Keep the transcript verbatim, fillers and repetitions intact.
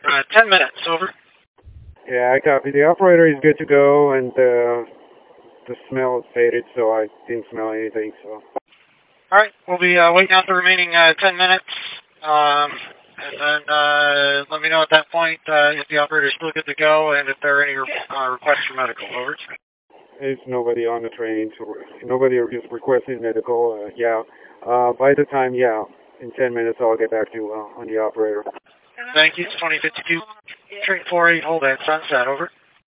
Uh, ten minutes, over. Yeah, I copy. The operator is good to go, and uh, the smell is faded, so I didn't smell anything. So. All right, we'll be uh, waiting out the remaining uh, ten minutes, um, and then uh, let me know at that point uh, if the operator is still good to go and if there are any uh, requests for medical. Over. There's nobody on the train, so nobody is requesting medical. Uh, yeah, uh, by the time, yeah, in ten minutes I'll get back to uh, on the operator. Thank you. It's twenty fifty-two, train four eight, hold at Sunset. Over.